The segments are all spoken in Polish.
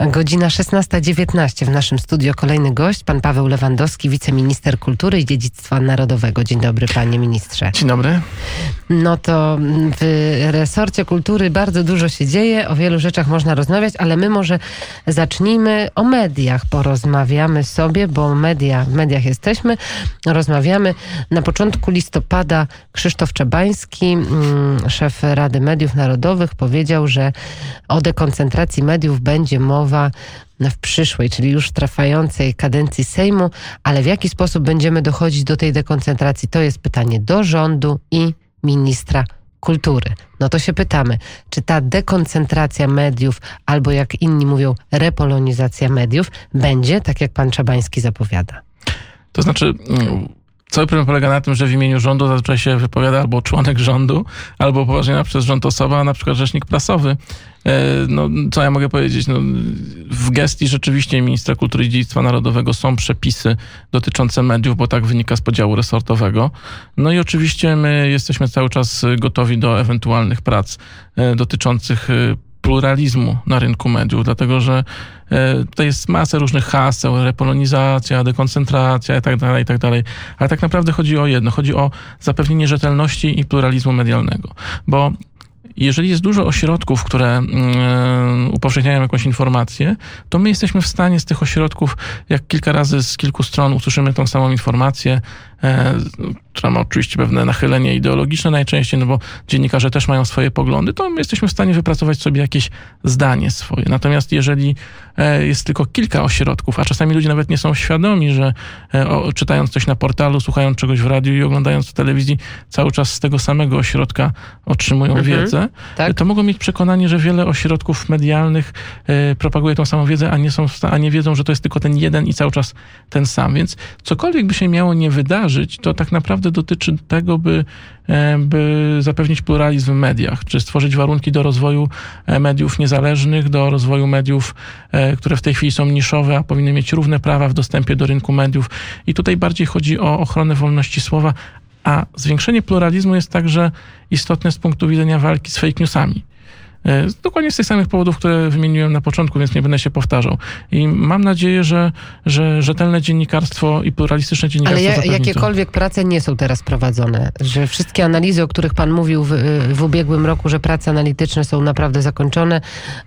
Godzina 16:19. W naszym studio kolejny gość, pan Paweł Lewandowski, wiceminister kultury i dziedzictwa narodowego. Dzień dobry, panie ministrze. Dzień dobry. No to w resorcie kultury bardzo dużo się dzieje, o wielu rzeczach można rozmawiać, ale my może zacznijmy o mediach. Porozmawiamy sobie, bo w mediach jesteśmy. Rozmawiamy. Na początku listopada Krzysztof Czabański, szef Rady Mediów Narodowych, powiedział, że o dekoncentracji mediów będzie mowa w przyszłej, czyli już trwającej kadencji Sejmu, ale w jaki sposób będziemy dochodzić do tej dekoncentracji? To jest pytanie do rządu i ministra kultury. No to się pytamy, czy ta dekoncentracja mediów, albo jak inni mówią, repolonizacja mediów, będzie tak, jak pan Czabański zapowiada? To znaczy, cały problem polega na tym, że w imieniu rządu zazwyczaj się wypowiada albo członek rządu, albo upoważniona przez rząd osoba, na przykład rzecznik prasowy. No, co ja mogę powiedzieć? No, w gestii rzeczywiście ministra kultury i dziedzictwa narodowego są przepisy dotyczące mediów, bo tak wynika z podziału resortowego. No i oczywiście my jesteśmy cały czas gotowi do ewentualnych prac dotyczących pluralizmu na rynku mediów, dlatego że tutaj jest masę różnych haseł, repolonizacja, dekoncentracja i tak dalej, ale tak naprawdę chodzi o jedno, chodzi o zapewnienie rzetelności i pluralizmu medialnego, bo jeżeli jest dużo ośrodków, które upowszechniają jakąś informację, to my jesteśmy w stanie z tych ośrodków, jak kilka razy z kilku stron usłyszymy tą samą informację, która ma oczywiście pewne nachylenie ideologiczne najczęściej, no bo dziennikarze też mają swoje poglądy, to my jesteśmy w stanie wypracować sobie jakieś zdanie swoje. Natomiast jeżeli jest tylko kilka ośrodków, a czasami ludzie nawet nie są świadomi, że czytając coś na portalu, słuchając czegoś w radiu i oglądając w telewizji, cały czas z tego samego ośrodka otrzymują wiedzę, tak? To mogą mieć przekonanie, że wiele ośrodków medialnych propaguje tą samą wiedzę, a nie wiedzą, że to jest tylko ten jeden i cały czas ten sam. Więc cokolwiek by się miało nie wydarzyć, to tak naprawdę dotyczy tego, by zapewnić pluralizm w mediach, czy stworzyć warunki do rozwoju mediów niezależnych, do rozwoju mediów, które w tej chwili są niszowe, a powinny mieć równe prawa w dostępie do rynku mediów. I tutaj bardziej chodzi o ochronę wolności słowa, a zwiększenie pluralizmu jest także istotne z punktu widzenia walki z fake newsami. Dokładnie z tych samych powodów, które wymieniłem na początku, więc nie będę się powtarzał. I mam nadzieję, że rzetelne dziennikarstwo i pluralistyczne dziennikarstwo Ale jakiekolwiek prace nie są teraz prowadzone? Że wszystkie analizy, o których pan mówił w ubiegłym roku, że prace analityczne są naprawdę zakończone,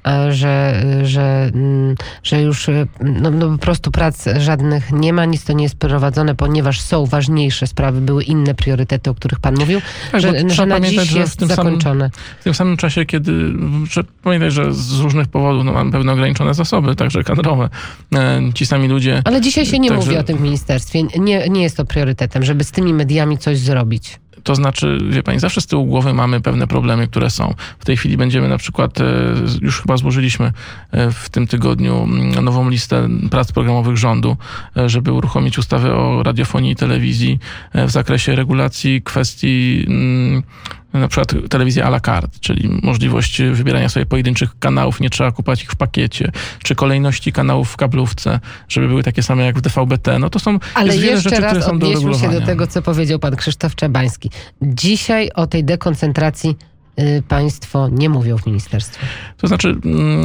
że już po prostu prac żadnych nie ma, nic to nie jest prowadzone, ponieważ są ważniejsze sprawy, były inne priorytety, o których pan mówił, tak, że na dziś jest zakończone. W tym samym czasie, kiedy pamiętaj, że z różnych powodów mamy pewne ograniczone zasoby, także kadrowe. Ci sami ludzie... Ale dzisiaj się nie mówi o tym w ministerstwie. Nie jest to priorytetem, żeby z tymi mediami coś zrobić. To znaczy, wie pani, zawsze z tyłu głowy mamy pewne problemy, które są. W tej chwili będziemy na przykład, już chyba złożyliśmy w tym tygodniu nową listę prac programowych rządu, żeby uruchomić ustawę o radiofonii i telewizji w zakresie regulacji kwestii na przykład telewizji à la carte, czyli możliwość wybierania sobie pojedynczych kanałów, nie trzeba kupować ich w pakiecie, czy kolejności kanałów w kablówce, żeby były takie same jak w DVB-T. No to są Ale wiele rzeczy, które są do odnieśmy uregulowania. się do tego, co powiedział pan Krzysztof Czabański. Dzisiaj o tej dekoncentracji państwo nie mówią w ministerstwie. To znaczy,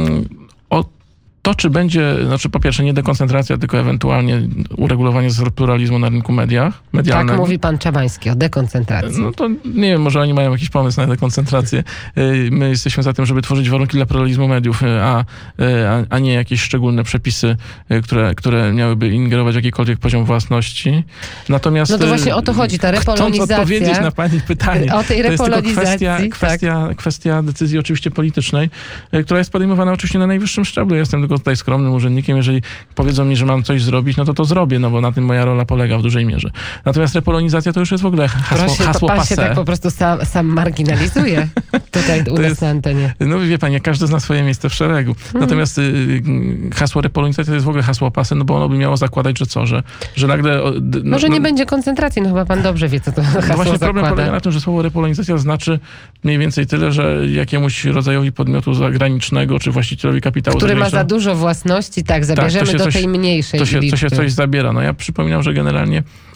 czy będzie, po pierwsze nie dekoncentracja, tylko ewentualnie uregulowanie pluralizmu na rynku medialnym. Tak mówi pan Czabański o dekoncentracji. No to nie wiem, może oni mają jakiś pomysł na dekoncentrację. My jesteśmy za tym, żeby tworzyć warunki dla pluralizmu mediów, a nie jakieś szczególne przepisy, które miałyby ingerować w jakikolwiek poziom własności. Natomiast no to właśnie o to chodzi, ta repolonizacja. Chcąc odpowiedzieć na pani pytanie, o tej repolonizacji, to jest tylko kwestia decyzji oczywiście politycznej, która jest podejmowana oczywiście na najwyższym szczeblu. Jestem tylko tutaj skromnym urzędnikiem, jeżeli powiedzą mi, że mam coś zrobić, no to zrobię, bo na tym moja rola polega w dużej mierze. Natomiast repolonizacja to już jest w ogóle hasło pan passé. się tak po prostu sam marginalizuje tutaj u nas na antenie. No wie pani, każdy zna swoje miejsce w szeregu. Natomiast hasło repolonizacja to jest w ogóle hasło passé, no bo ono by miało zakładać, że nagle... Może nie będzie koncentracji, no chyba pan dobrze wie, co to hasło właśnie zakłada. Problem polega na tym, że słowo repolonizacja znaczy mniej więcej tyle, że jakiemuś rodzajowi podmiotu zagranicznego, czy właścicielowi kapitału który ma zagranicznego, za dużo własności, zabierzemy do tej mniejszej liczby. To się coś zabiera. No ja przypominam, że generalnie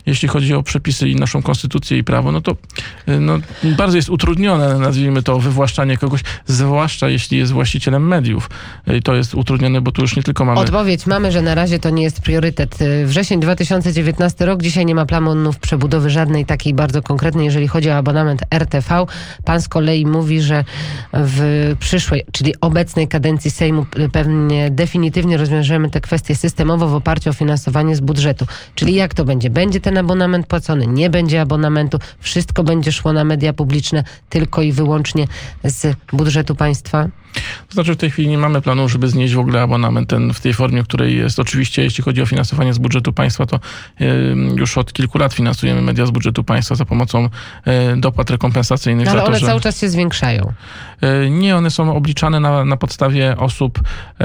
jeśli chodzi o przepisy i naszą konstytucję i prawo, no to bardzo jest utrudnione, nazwijmy to, wywłaszczanie kogoś, zwłaszcza jeśli jest właścicielem mediów. I to jest utrudnione, bo tu już nie tylko mamy... Odpowiedź mamy, że na razie to nie jest priorytet. Wrzesień 2019 rok, dzisiaj nie ma planów przebudowy żadnej takiej bardzo konkretnej, jeżeli chodzi o abonament RTV. Pan z kolei mówi, że w przyszłej, czyli obecnej kadencji Sejmu pewnie definitywnie rozwiążemy te kwestie systemowo w oparciu o finansowanie z budżetu. Czyli jak to będzie? Będzie ten abonament płacony? Nie będzie abonamentu? Wszystko będzie szło na media publiczne tylko i wyłącznie z budżetu państwa? To znaczy w tej chwili nie mamy planu, żeby znieść w ogóle abonament ten w tej formie, w której jest. Oczywiście jeśli chodzi o finansowanie z budżetu państwa, to już od kilku lat finansujemy media z budżetu państwa za pomocą dopłat rekompensacyjnych. Ale za to, one że... cały czas się zwiększają. Nie, one są obliczane na podstawie osób,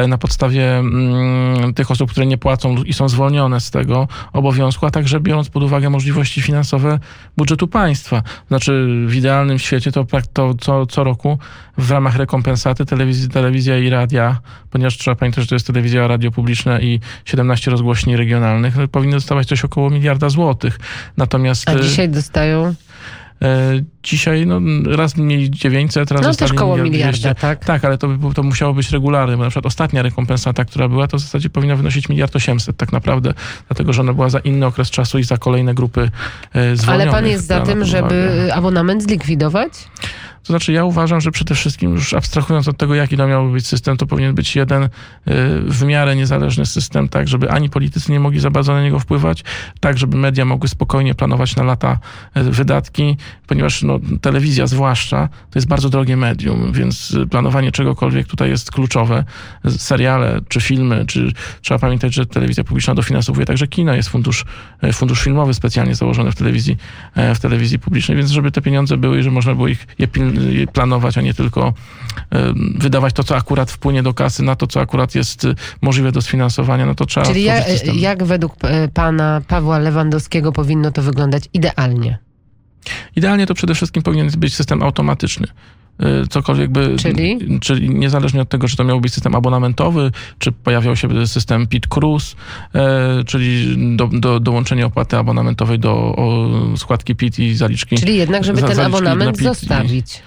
tych osób, które nie płacą i są zwolnione z tego obowiązku, a także biorąc pod uwagę możliwości finansowe budżetu państwa. Znaczy w idealnym świecie to co roku w ramach rekompensaty telewizja i radia, ponieważ trzeba pamiętać, że to jest telewizja, radio publiczne i 17 rozgłośni regionalnych, powinny dostawać coś około 1 miliarda złotych. Natomiast... A dzisiaj dostają? Dzisiaj raz mieli 900, raz też koło miliarda, tak? Tak, ale to musiało być regularne, bo na przykład ostatnia rekompensata, która była, to w zasadzie powinna wynosić 1 800 000 tak naprawdę, dlatego że ona była za inny okres czasu i za kolejne grupy zwolnionych. Ale pan jest za tym, żeby abonament zlikwidować? To znaczy ja uważam, że przede wszystkim, już abstrahując od tego, jaki to miałby być system, to powinien być jeden w miarę niezależny system, tak, żeby ani politycy nie mogli za bardzo na niego wpływać, tak, żeby media mogły spokojnie planować na lata wydatki, ponieważ telewizja zwłaszcza to jest bardzo drogie medium, więc planowanie czegokolwiek tutaj jest kluczowe. Seriale, czy filmy, czy trzeba pamiętać, że telewizja publiczna dofinansowuje także kino, jest fundusz filmowy specjalnie założony w telewizji publicznej, więc żeby te pieniądze były i że można było je planować, a nie tylko wydawać to, co akurat wpłynie do kasy, na to, co akurat jest możliwe do sfinansowania, no to trzeba... Czyli jak według pana Pawła Lewandowskiego powinno to wyglądać idealnie? Idealnie to przede wszystkim powinien być system automatyczny. Cokolwiek by... Czyli niezależnie od tego, czy to miał być system abonamentowy, czy pojawiał się system PIT Cruise, czyli dołączenie opłaty abonamentowej do składki PIT i zaliczki. Czyli jednak, żeby ten abonament zostawić.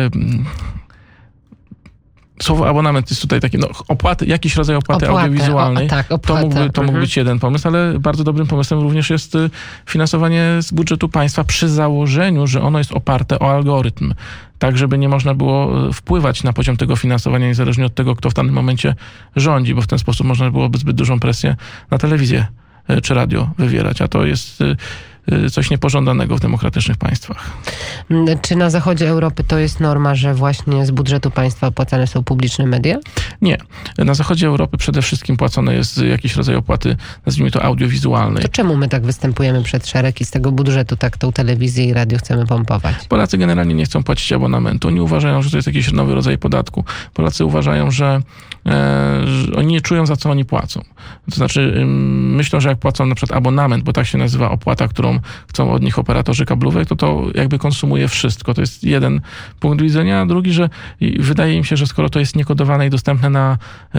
Słowo abonament jest tutaj takie, opłaty, jakiś rodzaj opłaty audiowizualnej. To mógł być jeden pomysł, ale bardzo dobrym pomysłem również jest finansowanie z budżetu państwa przy założeniu, że ono jest oparte o algorytm. Tak, żeby nie można było wpływać na poziom tego finansowania niezależnie od tego, kto w danym momencie rządzi, bo w ten sposób można byłoby zbyt dużą presję na telewizję czy radio wywierać, a to jest coś niepożądanego w demokratycznych państwach. Czy na zachodzie Europy to jest norma, że właśnie z budżetu państwa opłacane są publiczne media? Nie. Na zachodzie Europy przede wszystkim płacone jest jakiś rodzaj opłaty, nazwijmy to audiowizualnej. To czemu my tak występujemy przed szereg i z tego budżetu tak tą telewizję i radio chcemy pompować? Polacy generalnie nie chcą płacić abonamentu. Oni uważają, że to jest jakiś nowy rodzaj podatku. Polacy uważają, że oni nie czują, za co oni płacą. To znaczy myślą, że jak płacą na przykład abonament, bo tak się nazywa opłata, którą chcą od nich operatorzy kablowych, to jakby konsumuje wszystko. To jest jeden punkt widzenia, a drugi, że wydaje im się, że skoro to jest niekodowane i dostępne na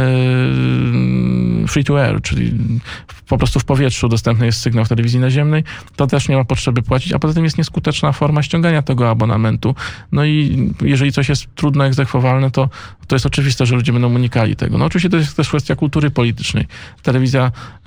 free to air, czyli po prostu w powietrzu dostępny jest sygnał w telewizji naziemnej, to też nie ma potrzeby płacić, a poza tym jest nieskuteczna forma ściągania tego abonamentu. No i jeżeli coś jest trudno egzekwowalne, to jest oczywiste, że ludzie będą unikali tego. No oczywiście to jest też kwestia kultury politycznej. Telewizja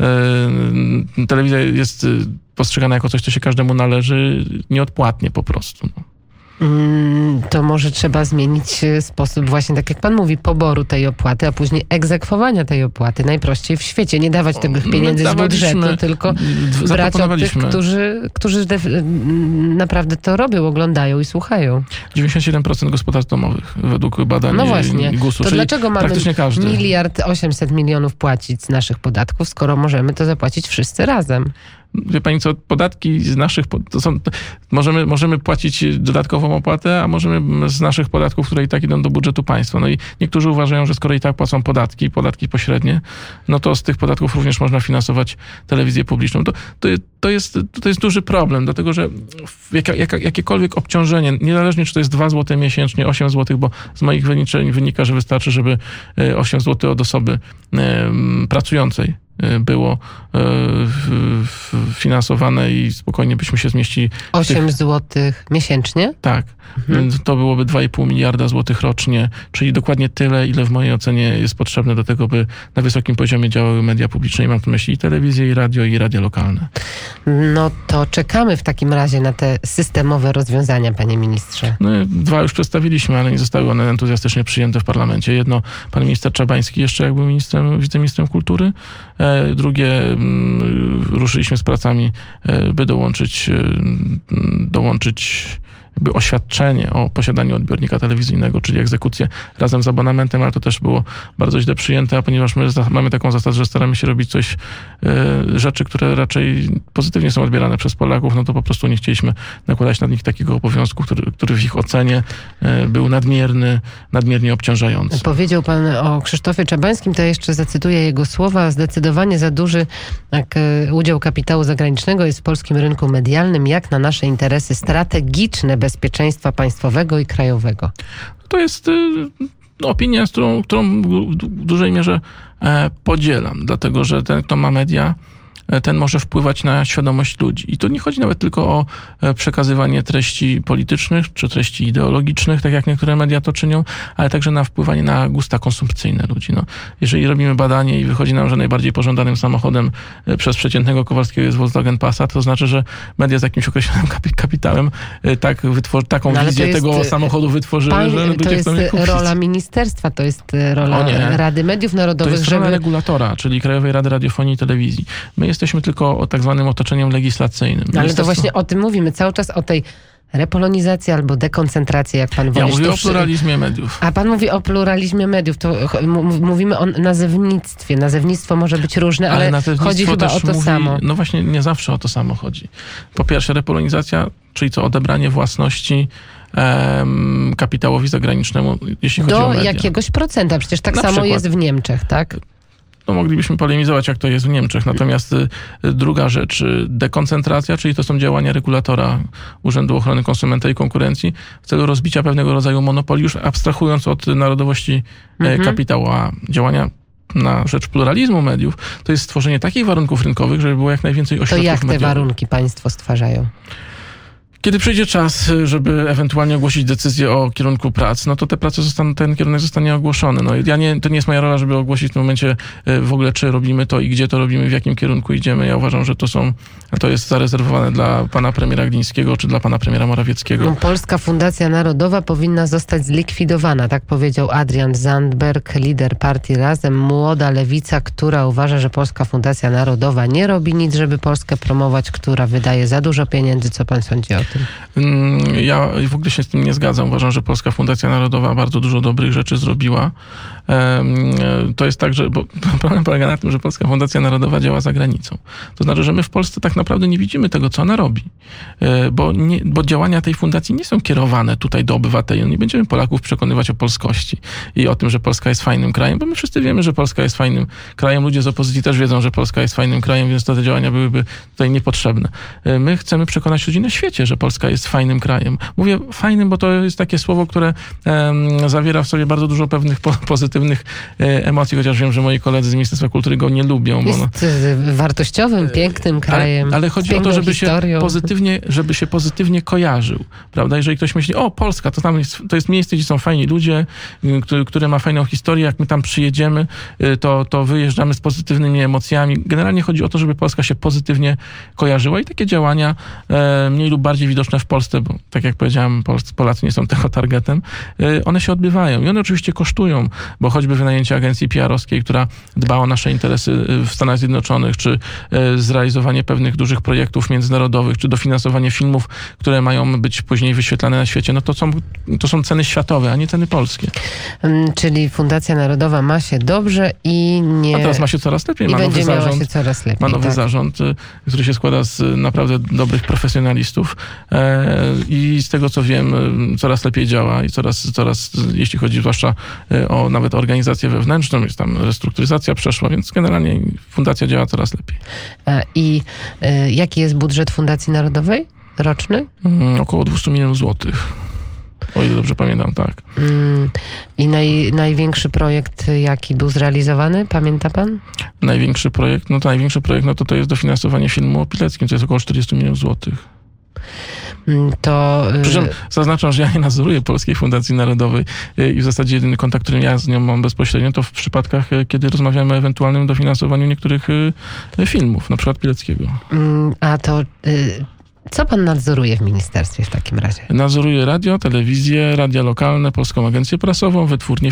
jest postrzegana jako coś, co się każdemu należy nieodpłatnie po prostu. To może trzeba zmienić sposób właśnie, tak jak pan mówi, poboru tej opłaty, a później egzekwowania tej opłaty. Najprościej w świecie. Nie dawać tych pieniędzy z budżetu, tylko brać od tych, którzy naprawdę to robią, oglądają i słuchają. 97% gospodarstw domowych według badań GUS-u. To dlaczego mamy 1 800 000 000 płacić z naszych podatków, skoro możemy to zapłacić wszyscy razem? Wie pani co, podatki z naszych... Możemy płacić dodatkową opłatę, a możemy z naszych podatków, które i tak idą do budżetu państwa. No i niektórzy uważają, że skoro i tak płacą podatki pośrednie, no to z tych podatków również można finansować telewizję publiczną. To jest duży problem, dlatego że jakiekolwiek obciążenie, niezależnie czy to jest 2 zł miesięcznie, 8 zł, bo z moich wyliczeń wynika, że wystarczy, żeby 8 zł od osoby pracującej było finansowane i spokojnie byśmy się zmieścili. 8 złotych miesięcznie? Tak. To byłoby 2,5 miliarda złotych rocznie, czyli dokładnie tyle, ile w mojej ocenie jest potrzebne do tego, by na wysokim poziomie działały media publiczne. I mam tu na myśli i telewizję, i radio lokalne. No to czekamy w takim razie na te systemowe rozwiązania, panie ministrze. No, 2 już przedstawiliśmy, ale nie zostały one entuzjastycznie przyjęte w parlamencie. Jedno, pan minister Czabański jeszcze jak był wiceministrem kultury. Drugie, ruszyliśmy z pracami, by dołączyć jakby oświadczenie o posiadaniu odbiornika telewizyjnego, czyli egzekucję razem z abonamentem, ale to też było bardzo źle przyjęte, a ponieważ my mamy taką zasadę, że staramy się robić rzeczy, które raczej pozytywnie są odbierane przez Polaków, no to po prostu nie chcieliśmy nakładać na nich takiego obowiązku, który w ich ocenie był nadmiernie obciążający. Powiedział pan o Krzysztofie Czabańskim, to jeszcze zacytuję jego słowa. Zdecydowanie za duży udział kapitału zagranicznego jest w polskim rynku medialnym, jak na nasze interesy strategiczne bezpieczeństwa państwowego i krajowego. To jest opinia, którą w dużej mierze podzielam, dlatego że ten, kto ma media, ten może wpływać na świadomość ludzi. I to nie chodzi nawet tylko o przekazywanie treści politycznych czy treści ideologicznych, tak jak niektóre media to czynią, ale także na wpływanie na gusta konsumpcyjne ludzi. No, jeżeli robimy badanie i wychodzi nam, że najbardziej pożądanym samochodem przez przeciętnego Kowalskiego jest Volkswagen Passat, to znaczy, że media z jakimś określonym kapitałem taką wizję tego samochodu wytworzyły, że ludzie to jest chcą je kupić. rola ministerstwa, to jest rola Rady Mediów Narodowych. To jest rola regulatora, czyli Krajowej Rady Radiofonii i Telewizji. My jesteśmy tylko tak zwanym otoczeniem legislacyjnym. Ale to właśnie o tym mówimy. Cały czas o tej repolonizacji albo dekoncentracji, jak pan woli. Ja mówię o pluralizmie mediów. A pan mówi o pluralizmie mediów. To mówimy o nazewnictwie. Nazewnictwo może być różne, ale chodzi chyba o to samo. No właśnie, nie zawsze o to samo chodzi. Po pierwsze, repolonizacja, czyli to odebranie własności kapitałowi zagranicznemu, jeśli chodzi o media. Do jakiegoś procenta. Przecież tak samo jest w Niemczech, tak? No moglibyśmy polemizować, jak to jest w Niemczech. Natomiast druga rzecz, dekoncentracja, czyli to są działania regulatora Urzędu Ochrony Konsumenta i Konkurencji w celu rozbicia pewnego rodzaju monopoli, już abstrahując od narodowości kapitału, a działania na rzecz pluralizmu mediów, to jest stworzenie takich warunków rynkowych, żeby było jak najwięcej ośrodków mediowych. To jak te mediowych. warunki państwo stwarzają? Kiedy przyjdzie czas, żeby ewentualnie ogłosić decyzję o kierunku prac, no to ten kierunek zostanie ogłoszony. No to nie jest moja rola, żeby ogłosić w tym momencie w ogóle, czy robimy to i gdzie to robimy, w jakim kierunku idziemy. Ja uważam, że to jest zarezerwowane dla pana premiera Glińskiego, czy dla pana premiera Morawieckiego. Polska Fundacja Narodowa powinna zostać zlikwidowana, tak powiedział Adrian Zandberg, lider partii Razem, młoda lewica, która uważa, że Polska Fundacja Narodowa nie robi nic, żeby Polskę promować, która wydaje za dużo pieniędzy. Co pan sądzi o tym? Ja w ogóle się z tym nie zgadzam. Uważam, że Polska Fundacja Narodowa bardzo dużo dobrych rzeczy zrobiła. To jest tak, że problem polega na tym, że Polska Fundacja Narodowa działa za granicą. To znaczy, że my w Polsce tak naprawdę nie widzimy tego, co ona robi. Bo działania tej fundacji nie są kierowane tutaj do obywateli. No nie będziemy Polaków przekonywać o polskości i o tym, że Polska jest fajnym krajem, bo my wszyscy wiemy, że Polska jest fajnym krajem. Ludzie z opozycji też wiedzą, że Polska jest fajnym krajem, więc te działania byłyby tutaj niepotrzebne. My chcemy przekonać ludzi na świecie, że Polska jest fajnym krajem. Mówię fajnym, bo to jest takie słowo, które zawiera w sobie bardzo dużo pewnych pozytywnych emocji, chociaż wiem, że moi koledzy z Ministerstwa Kultury go nie lubią. Jest wartościowym, pięknym krajem. Ale chodzi o to, żeby się pozytywnie kojarzył. Prawda? Jeżeli ktoś myśli, o Polska, to jest miejsce, gdzie są fajni ludzie, które ma fajną historię, jak my tam przyjedziemy, to wyjeżdżamy z pozytywnymi emocjami. Generalnie chodzi o to, żeby Polska się pozytywnie kojarzyła i takie działania mniej lub bardziej widoczne w Polsce, bo tak jak powiedziałem, Polacy nie są tego targetem, one się odbywają i one oczywiście kosztują, bo choćby wynajęcie agencji PR-owskiej, która dba o nasze interesy w Stanach Zjednoczonych, czy zrealizowanie pewnych dużych projektów międzynarodowych, czy dofinansowanie filmów, które mają być później wyświetlane na świecie, no to są ceny światowe, a nie ceny polskie. Czyli Fundacja Narodowa ma się dobrze i nie... A teraz ma się coraz lepiej. Ma się coraz lepiej. Ma nowy zarząd, który się składa z naprawdę dobrych profesjonalistów i z tego, co wiem, coraz lepiej działa i coraz jeśli chodzi zwłaszcza o nawet organizację wewnętrzną, jest tam restrukturyzacja przeszła, więc generalnie fundacja działa coraz lepiej. I jaki jest budżet Fundacji Narodowej roczny? Około 200 milionów złotych. O ile dobrze pamiętam, tak. I największy projekt, jaki był zrealizowany, pamięta pan? Największy projekt, to jest dofinansowanie filmu o Pileckim, to jest około 40 milionów złotych. Przy czym zaznaczam, że ja nie nadzoruję Polskiej Fundacji Narodowej i w zasadzie jedyny kontakt, który ja z nią mam bezpośrednio, to w przypadkach, kiedy rozmawiamy o ewentualnym dofinansowaniu niektórych filmów, na przykład Pileckiego. A to co pan nadzoruje w ministerstwie w takim razie? Nadzoruję radio, telewizję, radia lokalne, Polską Agencję Prasową, wytwórnię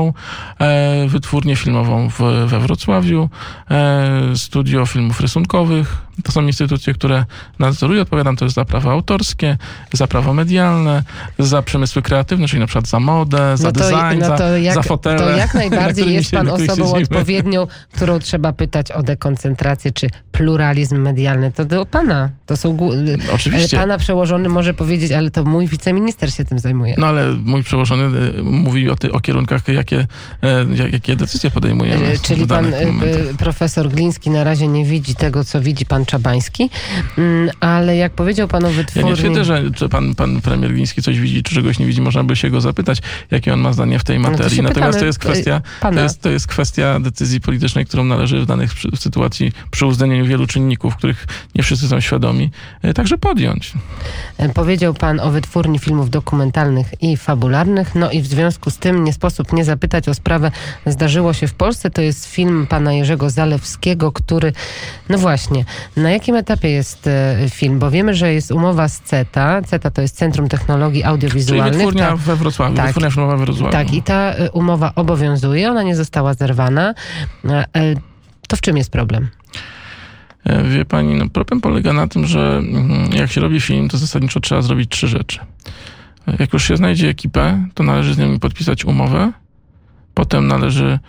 filmową we Wrocławiu, studio filmów rysunkowych. To są instytucje, które nadzoruję. Odpowiadam też za prawa autorskie, za prawo medialne, za przemysły kreatywne, czyli na przykład za modę, za design, za fotele. To jak najbardziej jest pan osobą odpowiednią, którą trzeba pytać o dekoncentrację czy pluralizm medialny. To do pana. To są oczywiście. Pana przełożony może powiedzieć, ale to mój wiceminister się tym zajmuje. No ale mój przełożony mówi o kierunkach, jakie decyzje podejmujemy. Czyli pan profesor Gliński na razie nie widzi tego, co widzi pan Czabański, ale jak powiedział pan o wytwórni... Ja nie twierdzę, że pan premier Gliński coś widzi, czy czegoś nie widzi. Można by się go zapytać, jakie on ma zdanie w tej materii. Natomiast to jest kwestia decyzji politycznej, którą należy w danych sytuacji przy uwzględnieniu wielu czynników, których nie wszyscy są świadomi, także podjąć. Powiedział pan o wytwórni filmów dokumentalnych i fabularnych, no i w związku z tym nie sposób nie zapytać o sprawę Zdarzyło się w Polsce. To jest film pana Jerzego Zalewskiego, który, no właśnie, na jakim etapie jest film? Bo wiemy, że jest umowa z CETA. CETA to jest Centrum Technologii Audiowizualnych. Czyli wytwórnia we Wrocławiu, tak, wytwórnia filmowa we Wrocławiu. Tak, i ta umowa obowiązuje, ona nie została zerwana. To w czym jest problem? Wie pani, problem polega na tym, że jak się robi film, to zasadniczo trzeba zrobić 3 rzeczy. Jak już się znajdzie ekipę, to należy z nimi podpisać umowę, potem należy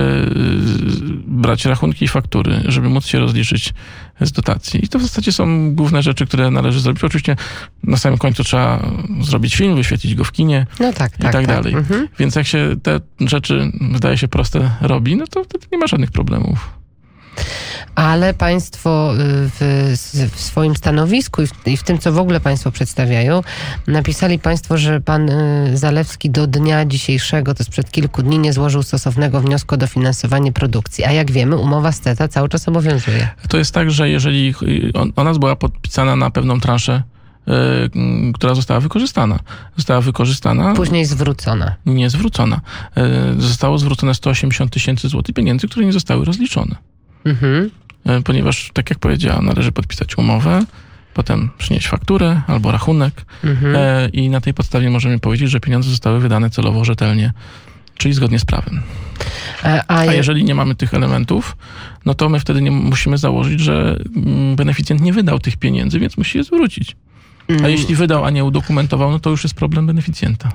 brać rachunki i faktury, żeby móc się rozliczyć z dotacji. I to w zasadzie są główne rzeczy, które należy zrobić. Oczywiście na samym końcu trzeba zrobić film, wyświetlić go w kinie i tak dalej. Mhm. Więc jak się te rzeczy, wydaje się, proste robi, no to wtedy nie ma żadnych problemów. Ale państwo w swoim stanowisku i w tym, co w ogóle państwo przedstawiają, napisali państwo, że pan Zalewski do dnia dzisiejszego, to sprzed kilku dni, nie złożył stosownego wniosku o dofinansowanie produkcji. A jak wiemy, umowa z CETA cały czas obowiązuje. To jest tak, że jeżeli ona była podpisana na pewną transzę, która została wykorzystana. Później zwrócona. Nie zwrócona. Zostało zwrócone 180 000 złotych pieniędzy, które nie zostały rozliczone. Mhm. Ponieważ, tak jak powiedziałam, należy podpisać umowę, potem przynieść fakturę albo rachunek i na tej podstawie możemy powiedzieć, że pieniądze zostały wydane celowo, rzetelnie, czyli zgodnie z prawem. A jeżeli nie mamy tych elementów, no to my wtedy nie musimy założyć, że beneficjent nie wydał tych pieniędzy, więc musi je zwrócić. A jeśli wydał, a nie udokumentował, no to już jest problem beneficjenta.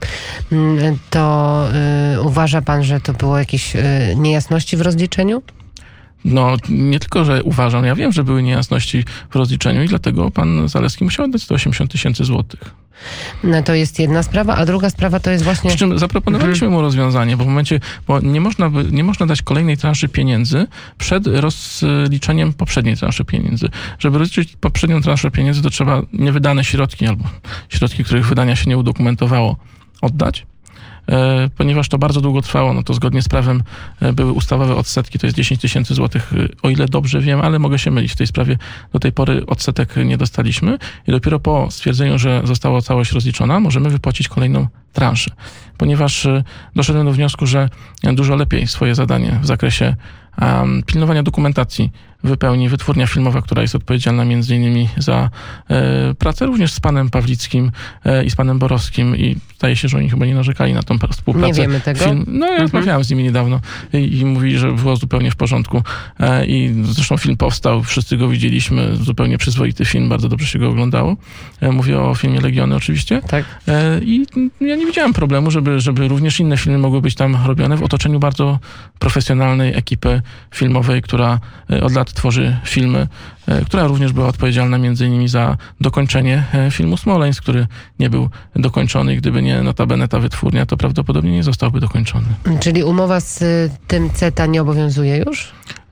To uważa pan, że to było jakieś niejasności w rozliczeniu? No, nie tylko, że uważam, ja wiem, że były niejasności w rozliczeniu i dlatego pan Zalewski musiał oddać 180 000 złotych. No to jest jedna sprawa, a druga sprawa to jest właśnie... Przy czym zaproponowaliśmy mu rozwiązanie, bo nie można dać kolejnej transzy pieniędzy przed rozliczeniem poprzedniej transzy pieniędzy. Żeby rozliczyć poprzednią transzę pieniędzy, to trzeba niewydane środki albo środki, których wydania się nie udokumentowało, oddać. Ponieważ to bardzo długo trwało, no to zgodnie z prawem były ustawowe odsetki, to jest 10 000 złotych, o ile dobrze wiem, ale mogę się mylić w tej sprawie. Do tej pory odsetek nie dostaliśmy i dopiero po stwierdzeniu, że została całość rozliczona, możemy wypłacić kolejną transzę. Ponieważ doszedłem do wniosku, że dużo lepiej swoje zadanie w zakresie pilnowania dokumentacji wypełni wytwórnia filmowa, która jest odpowiedzialna między innymi za pracę również z panem Pawlickim i z panem Borowskim i zdaje się, że oni chyba nie narzekali na tą współpracę. Nie wiemy tego. Ja rozmawiałem z nimi niedawno i mówili, że było zupełnie w porządku i zresztą film powstał, wszyscy go widzieliśmy, zupełnie przyzwoity film, bardzo dobrze się go oglądało. Mówię o filmie Legiony oczywiście. Tak. I ja nie widziałem problemu, żeby również inne filmy mogły być tam robione w otoczeniu bardzo profesjonalnej ekipy filmowej, która od lat tworzy filmy, która również była odpowiedzialna między innymi za dokończenie filmu Smoleńsk, który nie był dokończony i gdyby nie notabene ta wytwórnia, to prawdopodobnie nie zostałby dokończony. Czyli umowa z tym CETA nie obowiązuje już?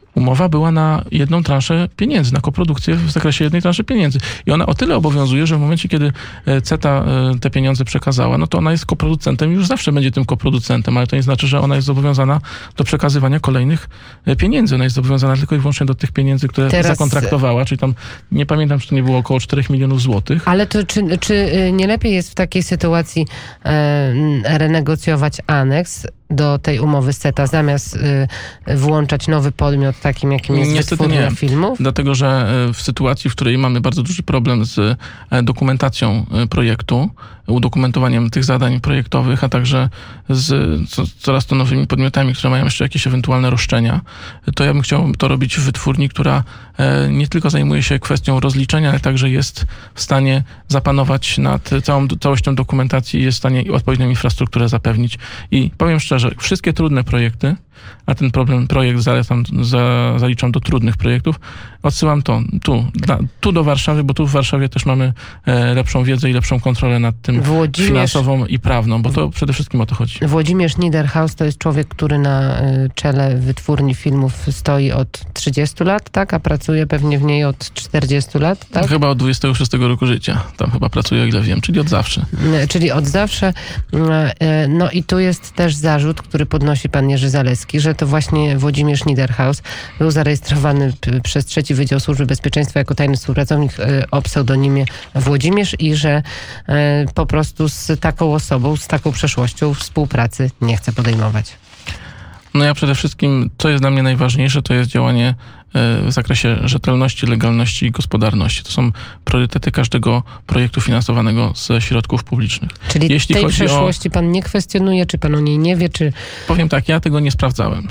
umowa była na jedną transzę pieniędzy, na koprodukcję w zakresie jednej transzy pieniędzy. I ona o tyle obowiązuje, że w momencie, kiedy CETA te pieniądze przekazała, no to ona jest koproducentem i już zawsze będzie tym koproducentem, ale to nie znaczy, że ona jest zobowiązana do przekazywania kolejnych pieniędzy. Ona jest zobowiązana tylko i wyłącznie do tych pieniędzy, które zakontraktowała, czyli tam, nie pamiętam, czy to nie było około 4 milionów złotych. Ale to czy nie lepiej jest w takiej sytuacji renegocjować aneks do tej umowy CETA, zamiast włączać nowy podmiot takim, jakim jest wytwórnia filmów? Dlatego, że w sytuacji, w której mamy bardzo duży problem z dokumentacją projektu, udokumentowaniem tych zadań projektowych, a także z coraz to nowymi podmiotami, które mają jeszcze jakieś ewentualne roszczenia, to ja bym chciał to robić w wytwórni, która nie tylko zajmuje się kwestią rozliczenia, ale także jest w stanie zapanować nad całością dokumentacji i jest w stanie odpowiednią infrastrukturę zapewnić. I powiem szczerze, wszystkie trudne projekty, a ten projekt zaliczam do trudnych projektów, odsyłam tu do Warszawy, bo tu w Warszawie też mamy lepszą wiedzę i lepszą kontrolę nad tym finansową i prawną, bo to przede wszystkim o to chodzi. Włodzimierz Niederhaus to jest człowiek, który na czele wytwórni filmów stoi od 30 lat, tak? A pracuje pewnie w niej od 40 lat, tak? Chyba od 26 roku życia. Tam chyba pracuje, o ile wiem, czyli od zawsze. Czyli od zawsze. No i tu jest też zarzut, który podnosi pan Jerzy Zaleski, że to właśnie Włodzimierz Niederhaus był zarejestrowany przez III Wydział Służby Bezpieczeństwa jako tajny współpracownik o pseudonimie Włodzimierz i że po prostu z taką osobą, z taką przeszłością współpracy nie chce podejmować. No ja przede wszystkim, co jest dla mnie najważniejsze, to jest działanie w zakresie rzetelności, legalności i gospodarności. To są priorytety każdego projektu finansowanego ze środków publicznych. Czyli jeśli tej przeszłości pan nie kwestionuje, czy pan o niej nie wie, czy... Powiem tak, ja tego nie sprawdzałem.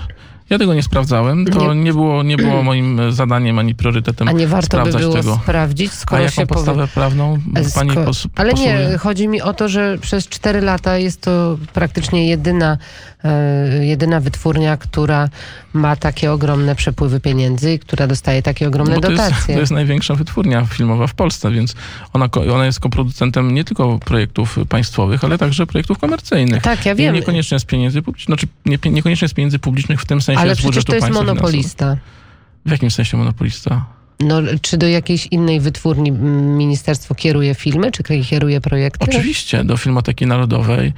To nie było moim zadaniem ani priorytetem sprawdzać tego. A nie warto by było sprawdzić, skoro a jaką podstawę prawną pani posłuje? Ale nie, chodzi mi o to, że przez 4 lata jest to praktycznie jedyna wytwórnia, która ma takie ogromne przepływy pieniędzy i która dostaje takie ogromne dotacje. To jest największa wytwórnia filmowa w Polsce, więc ona jest koproducentem nie tylko projektów państwowych, ale także projektów komercyjnych. Tak, ja wiem. I niekoniecznie z pieniędzy publicznych, niekoniecznie z pieniędzy publicznych w tym sensie ale z budżetu państwa. Ale przecież to jest monopolista. W jakim sensie monopolista? No, czy do jakiejś innej wytwórni ministerstwo kieruje filmy, czy kieruje projekty? Oczywiście, do Filmoteki Narodowej,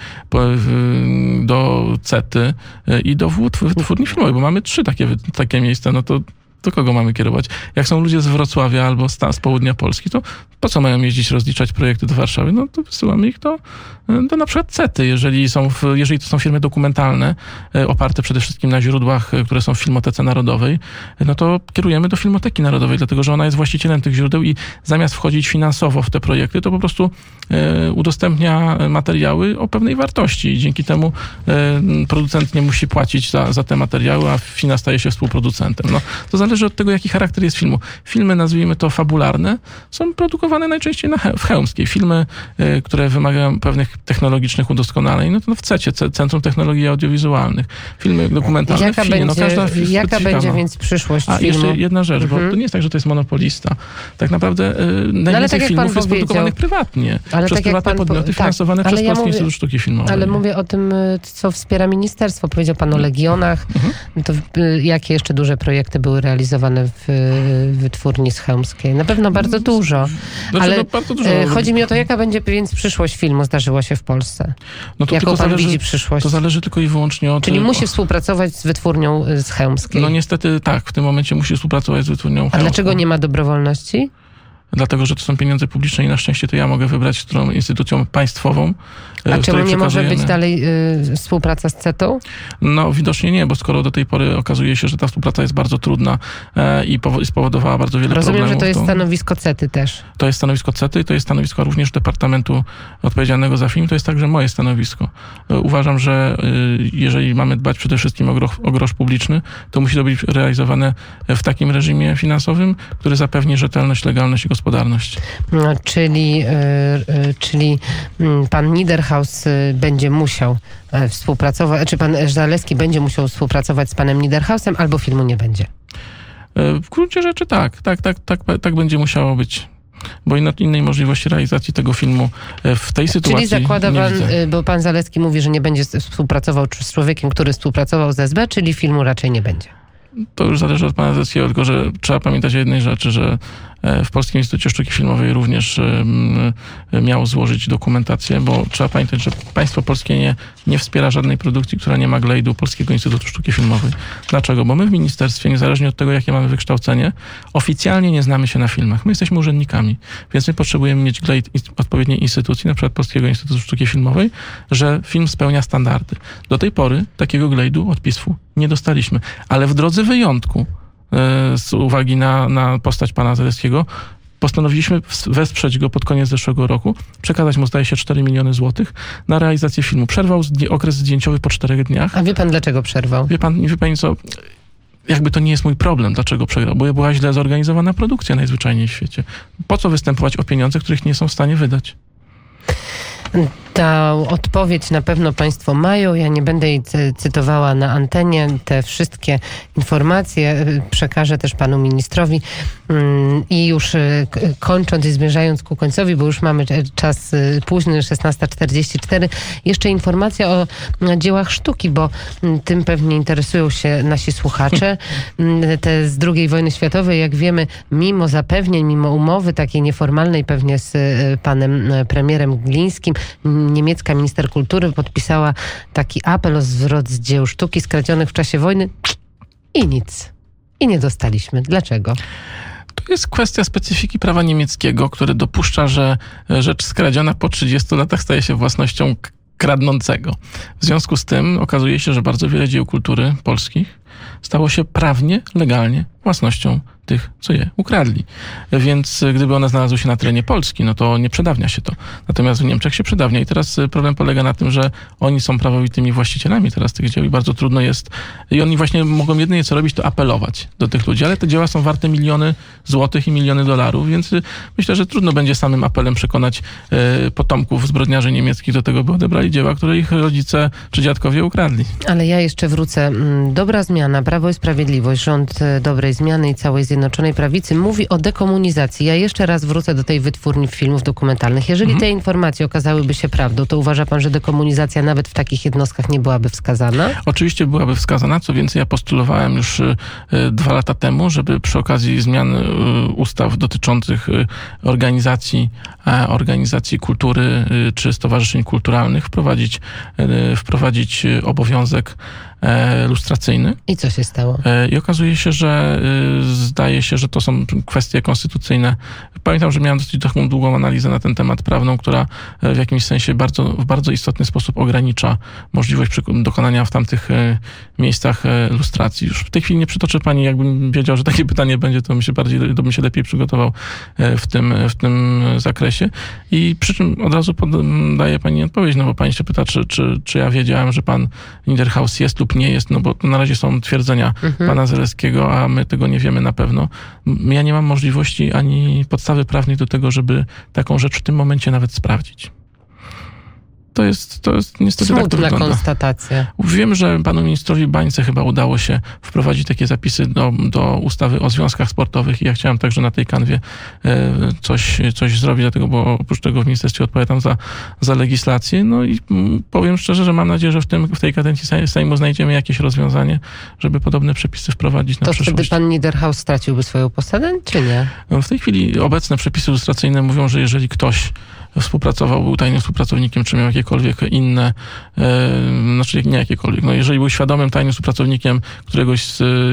do CETY i do wytwórni filmowej, bo mamy 3 takie miejsca, no to do kogo mamy kierować? Jak są ludzie z Wrocławia albo z południa Polski, to po co mają jeździć, rozliczać projekty do Warszawy? No to wysyłamy ich do na przykład CETY, jeżeli to są firmy dokumentalne, oparte przede wszystkim na źródłach, które są w Filmotece Narodowej, no to kierujemy do Filmoteki Narodowej, dlatego że ona jest właścicielem tych źródeł i zamiast wchodzić finansowo w te projekty, to po prostu udostępnia materiały o pewnej wartości i dzięki temu producent nie musi płacić za te materiały, a FINA staje się współproducentem. No, to zależy od tego, jaki charakter jest filmu. Filmy, nazwijmy to fabularne, są produkowane najczęściej w Chełmskiej. Filmy, które wymagają pewnych technologicznych udoskonaleń, no to w CECie, Centrum Technologii Audiowizualnych. Filmy dokumentalne jaka będzie więc przyszłość filmu? Jeszcze jedna rzecz, bo to nie jest tak, że to jest monopolista. Tak naprawdę najwięcej filmów jest produkowanych prywatnie. Przez prywatne podmioty finansowane przez Polski Instytut Sztuki Filmowej. Ale mówię o tym, co wspiera ministerstwo. Powiedział pan o Legionach. To jakie jeszcze duże projekty były realizowane w wytwórni z Chełmskiej? Na pewno bardzo dużo. Ale bardzo dużo. Chodzi mi o to, jaka będzie więc przyszłość filmu zdarzyło się w Polsce. No to jaką pan widzi przyszłość? To zależy tylko i wyłącznie od... Czyli musi współpracować z wytwórnią z Chełmskiej. No niestety tak, w tym momencie musi współpracować z wytwórnią Chełmską. A dlaczego nie ma dobrowolności? Dlatego, że to są pieniądze publiczne i na szczęście to ja mogę wybrać, którą instytucją państwową. A czemu nie może być dalej współpraca z CETą? No widocznie nie, bo skoro do tej pory okazuje się, że ta współpraca jest bardzo trudna i spowodowała bardzo wiele problemów. Rozumiem, że to jest stanowisko CETY też. To jest stanowisko CETY i to jest stanowisko również Departamentu Odpowiedzialnego za Film. To jest także moje stanowisko. Uważam, że jeżeli mamy dbać przede wszystkim o grosz publiczny, to musi to być realizowane w takim reżimie finansowym, który zapewni rzetelność, legalność i gospodarność. No, czyli pan Niederhaus będzie musiał współpracować, czy pan Zaleski będzie musiał współpracować z panem Niederhausem, albo filmu nie będzie? W gruncie rzeczy tak będzie musiało być. Bo innej możliwości realizacji tego filmu w tej sytuacji czyli zakłada pan, widzę. Bo pan Zaleski mówi, że nie będzie współpracował z człowiekiem, który współpracował z SB, czyli filmu raczej nie będzie. To już zależy od pana Zalewskiego, tylko że trzeba pamiętać o jednej rzeczy, że w Polskim Instytucie Sztuki Filmowej również miał złożyć dokumentację, bo trzeba pamiętać, że państwo polskie nie wspiera żadnej produkcji, która nie ma glejdu Polskiego Instytutu Sztuki Filmowej. Dlaczego? Bo my w ministerstwie, niezależnie od tego, jakie mamy wykształcenie, oficjalnie nie znamy się na filmach. My jesteśmy urzędnikami, więc my potrzebujemy mieć glejd odpowiedniej instytucji, na przykład Polskiego Instytutu Sztuki Filmowej, że film spełnia standardy. Do tej pory takiego glejdu od PISF-u nie dostaliśmy, ale w drodze wyjątku, z uwagi na postać pana Zalewskiego, postanowiliśmy wesprzeć go pod koniec zeszłego roku, przekazać mu, zdaje się, 4 miliony złotych na realizację filmu. Przerwał okres zdjęciowy po 4 dniach. A wie pan, dlaczego przerwał? Wie pani co, jakby to nie jest mój problem, dlaczego przegrał, bo była źle zorganizowana produkcja najzwyczajniej w świecie. Po co występować o pieniądze, których nie są w stanie wydać? Ta odpowiedź na pewno państwo mają. Ja nie będę jej cytowała na antenie. Te wszystkie informacje przekażę też panu ministrowi. I już kończąc i zmierzając ku końcowi, bo już mamy czas późny, 16:44. Jeszcze informacja o dziełach sztuki, bo tym pewnie interesują się nasi słuchacze. Te z II wojny światowej, jak wiemy, mimo zapewnień, mimo umowy takiej nieformalnej pewnie z panem premierem Glińskim, niemiecka minister kultury podpisała taki apel o zwrot z dzieł sztuki skradzionych w czasie wojny i nic. I nie dostaliśmy. Dlaczego? To jest kwestia specyfiki prawa niemieckiego, które dopuszcza, że rzecz skradziona po 30 latach staje się własnością kradnącego. W związku z tym okazuje się, że bardzo wiele dzieł kultury polskich stało się prawnie, legalnie własnością tych, co je ukradli. Więc gdyby one znalazły się na terenie Polski, no to nie przedawnia się to. Natomiast w Niemczech się przedawnia i teraz problem polega na tym, że oni są prawowitymi właścicielami teraz tych dzieł i bardzo trudno jest, i oni właśnie mogą jedynie co robić, to apelować do tych ludzi, ale te dzieła są warte miliony złotych i miliony dolarów, więc myślę, że trudno będzie samym apelem przekonać potomków zbrodniarzy niemieckich do tego, by odebrali dzieła, które ich rodzice czy dziadkowie ukradli. Ale ja jeszcze wrócę. Dobra zmiana, Prawo i Sprawiedliwość, rząd dobrej zmiany i całej Zjednoczonej Prawicy mówi o dekomunizacji. Ja jeszcze raz wrócę do tej wytwórni filmów dokumentalnych. Jeżeli te informacje okazałyby się prawdą, to uważa pan, że dekomunizacja nawet w takich jednostkach nie byłaby wskazana? Oczywiście byłaby wskazana. Co więcej, ja postulowałem już 2 lata temu, żeby przy okazji zmian ustaw dotyczących organizacji kultury czy stowarzyszeń kulturalnych wprowadzić obowiązek lustracyjny. I co się stało? I okazuje się, że zdaje się, że to są kwestie konstytucyjne. Pamiętam, że miałem dosyć taką długą analizę na ten temat prawną, która w jakimś sensie w bardzo istotny sposób ogranicza możliwość dokonania w tamtych miejscach lustracji. Już w tej chwili nie przytoczę pani, jakbym wiedział, że takie pytanie będzie, to bym się lepiej przygotował w tym zakresie. I przy czym od razu daję pani odpowiedź, no bo pani się pyta, czy ja wiedziałem, że pan Niederhaus jest lub nie jest, no bo to na razie są twierdzenia pana Zalewskiego, a my tego nie wiemy na pewno. Ja nie mam możliwości ani podstawy prawnej do tego, żeby taką rzecz w tym momencie nawet sprawdzić. To jest niestety tak to wygląda. Smutna konstatacja. Wiem, że panu ministrowi Bańce chyba udało się wprowadzić takie zapisy do ustawy o związkach sportowych i ja chciałem także na tej kanwie coś zrobić, dlatego, bo oprócz tego w ministerstwie odpowiadam za legislację. No i powiem szczerze, że mam nadzieję, że w tej kadencji Sejmu znajdziemy jakieś rozwiązanie, żeby podobne przepisy wprowadzić na przyszłość. To wtedy pan Niederhaus straciłby swoją posadę, czy nie? W tej chwili obecne przepisy lustracyjne mówią, że jeżeli ktoś współpracował, był tajnym współpracownikiem, czy miał jakiekolwiek inne, znaczy nie jakiekolwiek, no jeżeli był świadomym tajnym współpracownikiem którejś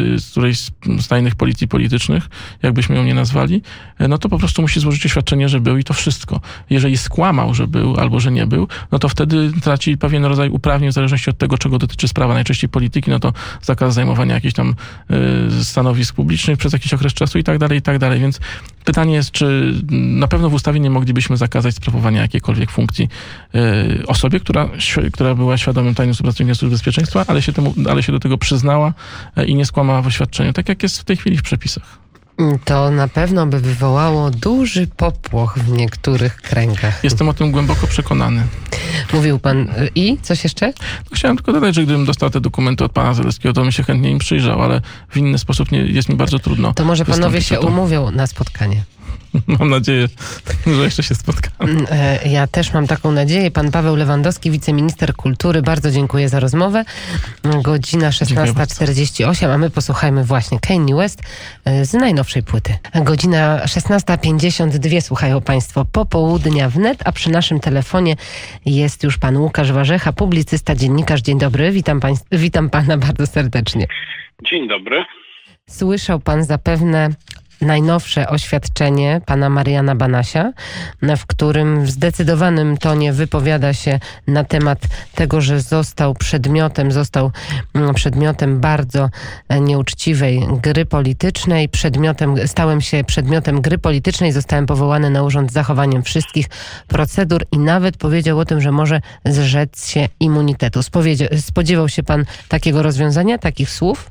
z tajnych policji politycznych, jakbyśmy ją nie nazwali, no to po prostu musi złożyć oświadczenie, że był i to wszystko. Jeżeli skłamał, że był albo że nie był, no to wtedy traci pewien rodzaj uprawnień w zależności od tego, czego dotyczy sprawa, najczęściej polityki, no to zakaz zajmowania jakichś tam stanowisk publicznych przez jakiś okres czasu i tak dalej, więc pytanie jest, czy na pewno w ustawie nie moglibyśmy zakazać sprawowania jakiejkolwiek funkcji osobie, która była świadomym tajnym współpracownikiem Służby Bezpieczeństwa, ale się do tego przyznała i nie skłamała w oświadczeniu, tak jak jest w tej chwili w przepisach. To na pewno by wywołało duży popłoch w niektórych kręgach. Jestem o tym głęboko przekonany. Mówił pan i coś jeszcze? Chciałem tylko dodać, że gdybym dostał te dokumenty od pana Zalewskiego, to bym się chętnie im przyjrzał, ale w inny sposób jest mi bardzo trudno. To może panowie się umówią na spotkanie. Mam nadzieję, że jeszcze się spotkamy. Ja też mam taką nadzieję. Pan Paweł Lewandowski, wiceminister kultury. Bardzo dziękuję za rozmowę. Godzina 16:48, a my posłuchajmy właśnie Kanye West z najnowszej płyty. Godzina 16:52, słuchają Państwo Popołudnia wnet, a przy naszym telefonie jest już pan Łukasz Warzecha, publicysta, dziennikarz. Dzień dobry, witam pana bardzo serdecznie. Dzień dobry. Słyszał pan zapewne najnowsze oświadczenie pana Mariana Banasia, w którym w zdecydowanym tonie wypowiada się na temat tego, że został przedmiotem bardzo nieuczciwej gry politycznej. Stałem się przedmiotem gry politycznej, zostałem powołany na urząd z zachowaniem wszystkich procedur i nawet powiedział o tym, że może zrzec się immunitetu. Spodziewał się pan takiego rozwiązania, takich słów?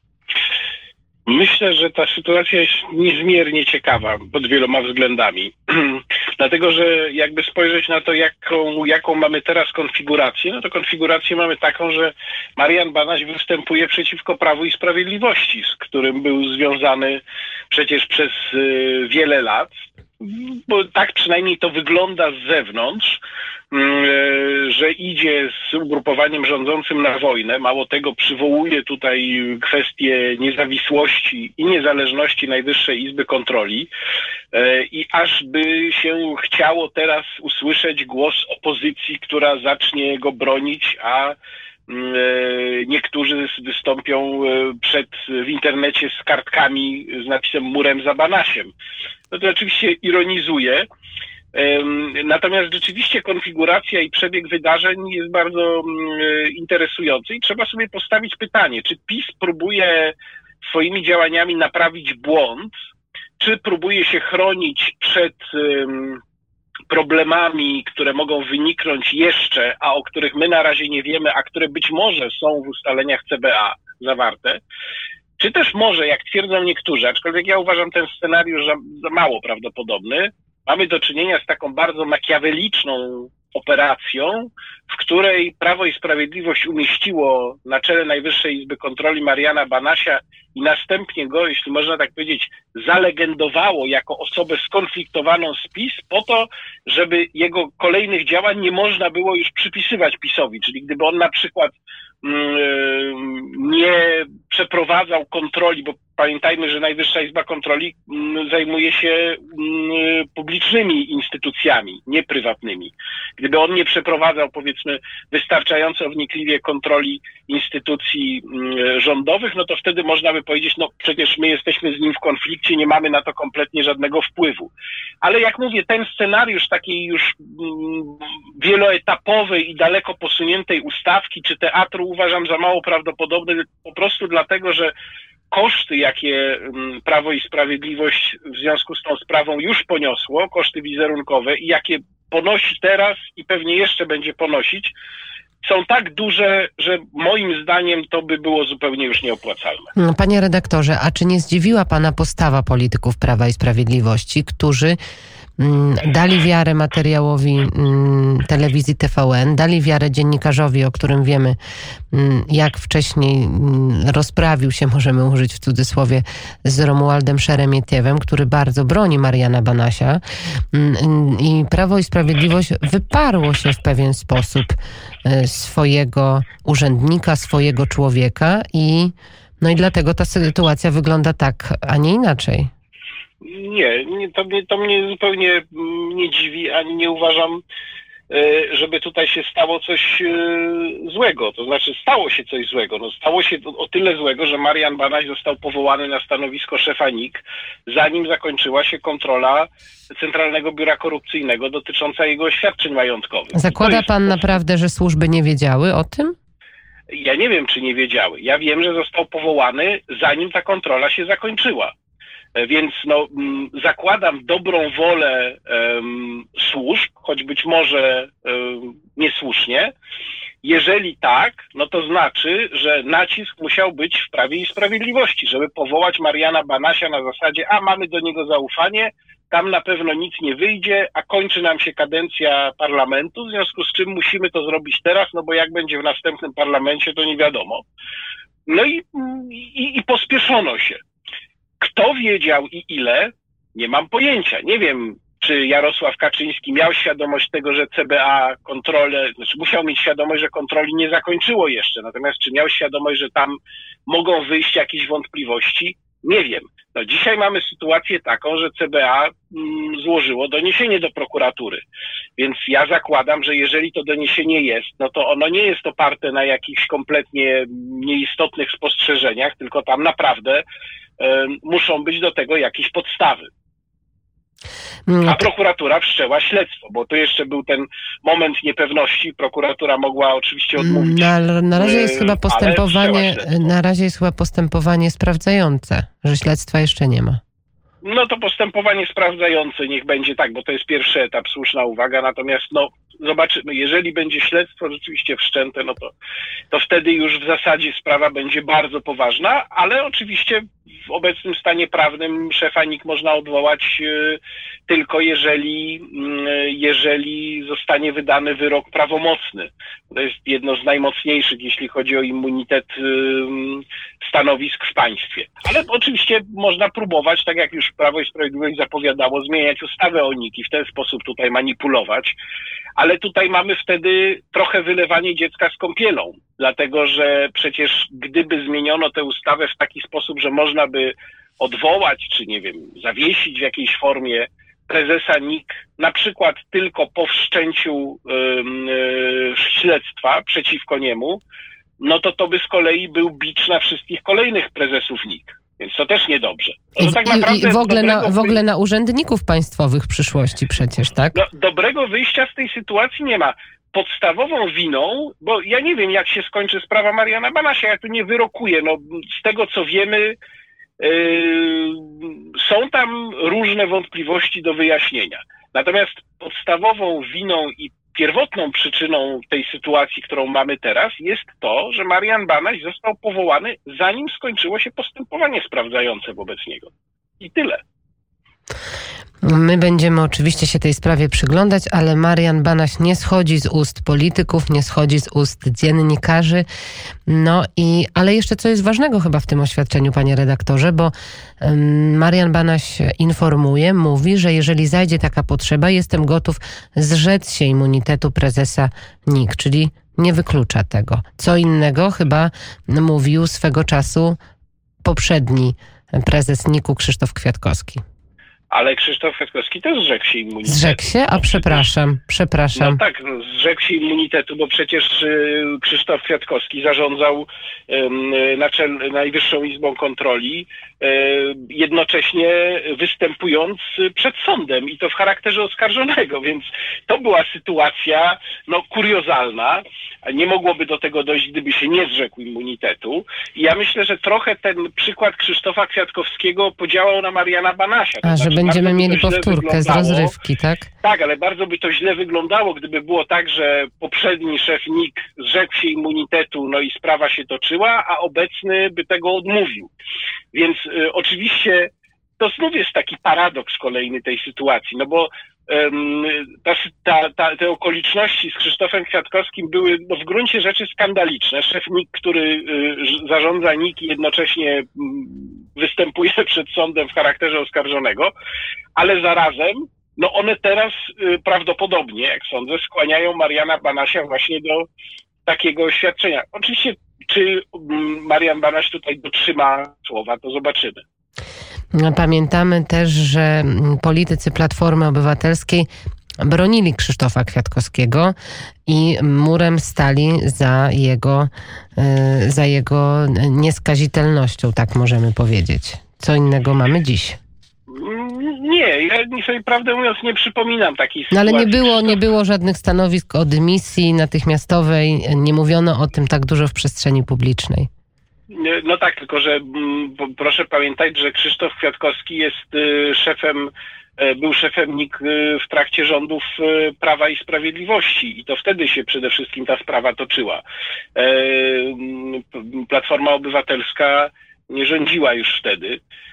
Myślę, że ta sytuacja jest niezmiernie ciekawa pod wieloma względami. Dlatego, że jakby spojrzeć na to, jaką mamy teraz konfigurację, no to konfigurację mamy taką, że Marian Banaś występuje przeciwko Prawu i Sprawiedliwości, z którym był związany przecież przez wiele lat. Bo tak przynajmniej to wygląda z zewnątrz, że idzie z ugrupowaniem rządzącym na wojnę. Mało tego, przywołuje tutaj kwestię niezawisłości i niezależności Najwyższej Izby Kontroli i aż by się chciało teraz usłyszeć głos opozycji, która zacznie go bronić, a niektórzy wystąpią w internecie z kartkami z napisem "Murem za Banasiem". No to oczywiście ironizuje. Natomiast rzeczywiście konfiguracja i przebieg wydarzeń jest bardzo interesujący i trzeba sobie postawić pytanie, czy PiS próbuje swoimi działaniami naprawić błąd, czy próbuje się chronić przed problemami, które mogą wyniknąć jeszcze, a o których my na razie nie wiemy, a które być może są w ustaleniach CBA zawarte, czy też może, jak twierdzą niektórzy, aczkolwiek ja uważam ten scenariusz za mało prawdopodobny, mamy do czynienia z taką bardzo makiaweliczną operacją, w której Prawo i Sprawiedliwość umieściło na czele Najwyższej Izby Kontroli Mariana Banasia i następnie go, jeśli można tak powiedzieć, zalegendowało jako osobę skonfliktowaną z PiS po to, żeby jego kolejnych działań nie można było już przypisywać PiS-owi. Czyli gdyby on na przykład nie przeprowadzał kontroli, bo pamiętajmy, że Najwyższa Izba Kontroli zajmuje się publicznymi instytucjami, nie prywatnymi. Gdyby on nie przeprowadzał, powiedzmy, wystarczająco wnikliwie kontroli instytucji rządowych, no to wtedy można by powiedzieć, no przecież my jesteśmy z nim w konflikcie, nie mamy na to kompletnie żadnego wpływu. Ale jak mówię, ten scenariusz takiej już wieloetapowej i daleko posuniętej ustawki czy teatru uważam za mało prawdopodobny, po prostu dlatego, że koszty, jakie Prawo i Sprawiedliwość w związku z tą sprawą już poniosło, koszty wizerunkowe i jakie ponosi teraz i pewnie jeszcze będzie ponosić, są tak duże, że moim zdaniem to by było zupełnie już nieopłacalne. Panie redaktorze, a czy nie zdziwiła pana postawa polityków Prawa i Sprawiedliwości, którzy dali wiarę materiałowi telewizji TVN, dali wiarę dziennikarzowi, o którym wiemy, jak wcześniej rozprawił się, możemy użyć w cudzysłowie, z Romualdem Szeremietiewem, który bardzo broni Mariana Banasia, i Prawo i Sprawiedliwość wyparło się w pewien sposób swojego urzędnika, swojego człowieka i dlatego ta sytuacja wygląda tak, a nie inaczej. Nie, to mnie zupełnie nie dziwi, ani nie uważam, żeby tutaj się stało coś złego. To znaczy stało się coś złego. No, stało się o tyle złego, że Marian Banaś został powołany na stanowisko szefa NIK, zanim zakończyła się kontrola Centralnego Biura Korupcyjnego dotycząca jego oświadczeń majątkowych. Zakłada pan naprawdę, że służby nie wiedziały o tym? Ja nie wiem, czy nie wiedziały. Ja wiem, że został powołany, zanim ta kontrola się zakończyła. Więc zakładam dobrą wolę służb, choć być może niesłusznie. Jeżeli tak, no to znaczy, że nacisk musiał być w Prawie i Sprawiedliwości, żeby powołać Mariana Banasia na zasadzie, a mamy do niego zaufanie, tam na pewno nic nie wyjdzie, a kończy nam się kadencja parlamentu, w związku z czym musimy to zrobić teraz, no bo jak będzie w następnym parlamencie, to nie wiadomo. No i pospieszono się. Kto wiedział i ile, Nie mam pojęcia. Nie wiem, czy Jarosław Kaczyński miał świadomość tego, że CBA musiał mieć świadomość, że kontroli nie zakończyło jeszcze. Natomiast czy miał świadomość, że tam mogą wyjść jakieś wątpliwości? Nie wiem. No dzisiaj mamy sytuację taką, że CBA złożyło doniesienie do prokuratury. Więc ja zakładam, że jeżeli to doniesienie jest, no to ono nie jest oparte na jakichś kompletnie nieistotnych spostrzeżeniach, tylko tam naprawdę muszą być do tego jakieś podstawy. A prokuratura wszczęła śledztwo, bo to jeszcze był ten moment niepewności. Prokuratura mogła oczywiście odmówić. Na razie jest chyba postępowanie sprawdzające, że śledztwa jeszcze nie ma. No to postępowanie sprawdzające niech będzie tak, bo to jest pierwszy etap, słuszna uwaga. Natomiast zobaczymy, jeżeli będzie śledztwo rzeczywiście wszczęte, no to wtedy już w zasadzie sprawa będzie bardzo poważna, ale oczywiście w obecnym stanie prawnym szefa NIK można odwołać tylko jeżeli zostanie wydany wyrok prawomocny. To jest jedno z najmocniejszych, jeśli chodzi o immunitet stanowisk w państwie. Ale oczywiście można próbować, tak jak już Prawo i Sprawiedliwość zapowiadało, zmieniać ustawę o NIK i w ten sposób tutaj manipulować. Ale tutaj mamy wtedy trochę wylewanie dziecka z kąpielą, dlatego że przecież gdyby zmieniono tę ustawę w taki sposób, że można by odwołać, czy nie wiem, zawiesić w jakiejś formie prezesa NIK, na przykład tylko po wszczęciu śledztwa przeciwko niemu, no to by z kolei był bicz na wszystkich kolejnych prezesów NIK. Więc to też niedobrze. To tak naprawdę w ogóle na urzędników państwowych w przyszłości przecież, tak? No, dobrego wyjścia z tej sytuacji nie ma. Podstawową winą, bo ja nie wiem, jak się skończy sprawa Mariana Banasia, ja tu nie wyrokuję. No, z tego, co wiemy, są tam różne wątpliwości do wyjaśnienia. Natomiast podstawową winą i pierwotną przyczyną tej sytuacji, którą mamy teraz, jest to, że Marian Banaś został powołany, zanim skończyło się postępowanie sprawdzające wobec niego. I tyle. My będziemy oczywiście się tej sprawie przyglądać, ale Marian Banaś nie schodzi z ust polityków, nie schodzi z ust dziennikarzy. Ale jeszcze co jest ważnego chyba w tym oświadczeniu, panie redaktorze, bo Marian Banaś mówi, że jeżeli zajdzie taka potrzeba, jestem gotów zrzec się immunitetu prezesa NIK, czyli nie wyklucza tego. Co innego chyba mówił swego czasu poprzedni prezes NIK-u Krzysztof Kwiatkowski. Ale Krzysztof Kwiatkowski też zrzekł się immunitetu. Zrzekł się? A przepraszam. No tak, zrzekł się immunitetu, bo przecież Krzysztof Kwiatkowski zarządzał Najwyższą Izbą Kontroli, jednocześnie występując przed sądem i to w charakterze oskarżonego, więc to była sytuacja kuriozalna. Nie mogłoby do tego dojść, gdyby się nie zrzekł immunitetu. I ja myślę, że trochę ten przykład Krzysztofa Kwiatkowskiego podziałał na Mariana Banasia. Że będziemy mieli powtórkę z rozrywki, tak? Tak, ale bardzo by to źle wyglądało, gdyby było tak, że poprzedni szef NIK zrzekł się immunitetu, i sprawa się toczyła, a obecny by tego odmówił. Więc oczywiście to znów jest taki paradoks kolejny tej sytuacji, bo te okoliczności z Krzysztofem Kwiatkowskim były w gruncie rzeczy skandaliczne. Szef NIK, który zarządza NIK i jednocześnie występuje przed sądem w charakterze oskarżonego, ale zarazem one teraz prawdopodobnie, jak sądzę, skłaniają Mariana Banasia właśnie do takiego oświadczenia. Oczywiście, czy Marian Banaś tutaj dotrzyma słowa, to zobaczymy. Pamiętamy też, że politycy Platformy Obywatelskiej bronili Krzysztofa Kwiatkowskiego i murem stali za jego nieskazitelnością, tak możemy powiedzieć. Co innego mamy dziś? Nie, ja sobie prawdę mówiąc nie przypominam takiej sytuacji. Ale nie było żadnych stanowisk o dymisji natychmiastowej, nie mówiono o tym tak dużo w przestrzeni publicznej. No tak, tylko że proszę pamiętać, że Krzysztof Kwiatkowski jest był szefem NIK w trakcie rządów Prawa i Sprawiedliwości i to wtedy się przede wszystkim ta sprawa toczyła. Platforma Obywatelska nie rządziła już wtedy.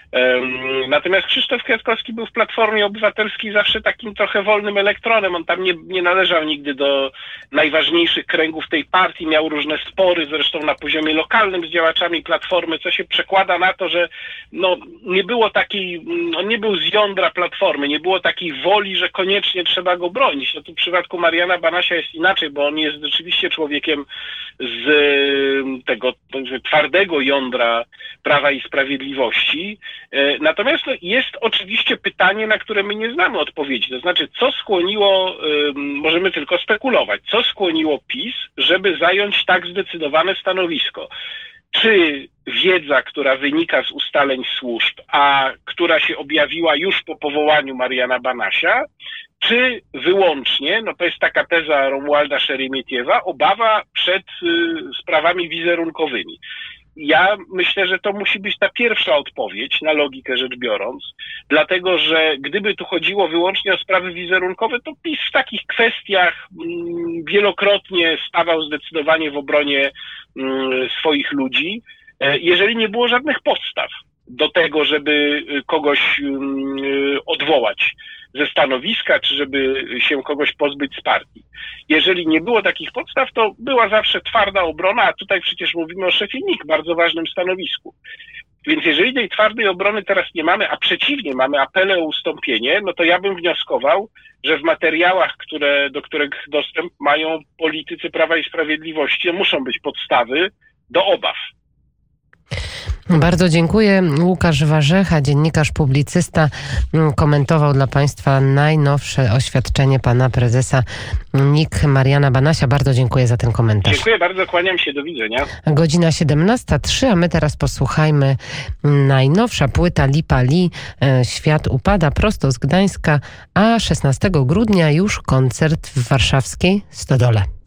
Natomiast Krzysztof Kwiatkowski był w Platformie Obywatelskiej zawsze takim trochę wolnym elektronem. On tam nie należał nigdy do najważniejszych kręgów tej partii, miał różne spory, zresztą na poziomie lokalnym z działaczami Platformy, co się przekłada na to, że nie było takiej, on nie był z jądra Platformy, nie było takiej woli, że koniecznie trzeba go bronić. Tu w przypadku Mariana Banasia jest inaczej, bo on jest rzeczywiście człowiekiem z tego twardego jądra Prawa i Sprawiedliwości. Natomiast jest oczywiście pytanie, na które my nie znamy odpowiedzi. To znaczy, co skłoniło, możemy tylko spekulować, co skłoniło PiS, żeby zająć tak zdecydowane stanowisko. Czy wiedza, która wynika z ustaleń służb, a która się objawiła już po powołaniu Mariana Banasia, czy wyłącznie, to jest taka teza Romualda Szeremietiewa, obawa przed sprawami wizerunkowymi. Ja myślę, że to musi być ta pierwsza odpowiedź, na logikę rzecz biorąc, dlatego że gdyby tu chodziło wyłącznie o sprawy wizerunkowe, to PiS w takich kwestiach wielokrotnie stawał zdecydowanie w obronie swoich ludzi, jeżeli nie było żadnych podstaw do tego, żeby kogoś odwołać ze stanowiska, czy żeby się kogoś pozbyć z partii. Jeżeli nie było takich podstaw, to była zawsze twarda obrona, a tutaj przecież mówimy o szefie NIK, bardzo ważnym stanowisku. Więc jeżeli tej twardej obrony teraz nie mamy, a przeciwnie, mamy apele o ustąpienie, to ja bym wnioskował, że w materiałach, do których dostęp mają politycy Prawa i Sprawiedliwości, muszą być podstawy do obaw. Bardzo dziękuję. Łukasz Warzecha, dziennikarz, publicysta, komentował dla Państwa najnowsze oświadczenie pana prezesa NIK Mariana Banasia. Bardzo dziękuję za ten komentarz. Dziękuję bardzo, kłaniam się, do widzenia. Godzina 17:03, a my teraz posłuchajmy najnowsza płyta Lipa Lee, Świat upada, prosto z Gdańska, a 16 grudnia już koncert w warszawskiej Stodole.